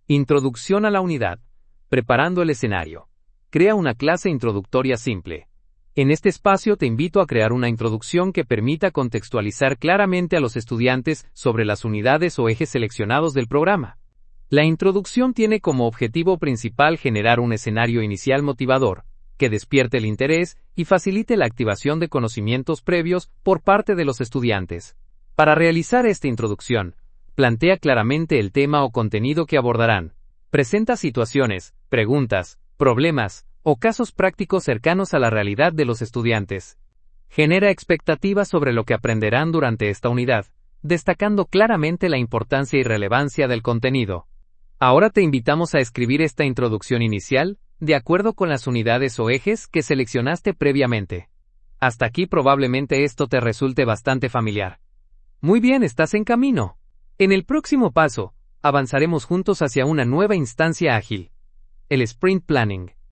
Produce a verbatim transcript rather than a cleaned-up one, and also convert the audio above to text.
Introducción a la unidad. Preparando el escenario. Crea una clase introductoria simple. En este espacio te invito a crear una introducción que permita contextualizar claramente a los estudiantes sobre las unidades o ejes seleccionados del programa. La introducción tiene como objetivo principal generar un escenario inicial motivador, que despierte el interés y facilite la activación de conocimientos previos por parte de los estudiantes. Para realizar esta introducción, plantea claramente el tema o contenido que abordarán. Presenta situaciones, preguntas, problemas o casos prácticos cercanos a la realidad de los estudiantes. Genera expectativas sobre lo que aprenderán durante esta unidad, destacando claramente la importancia y relevancia del contenido. Ahora te invitamos a escribir esta introducción inicial, de acuerdo con las unidades o ejes que seleccionaste previamente. Hasta aquí probablemente esto te resulte bastante familiar. Muy bien, estás en camino. En el próximo paso, avanzaremos juntos hacia una nueva instancia ágil, el Sprint Planning.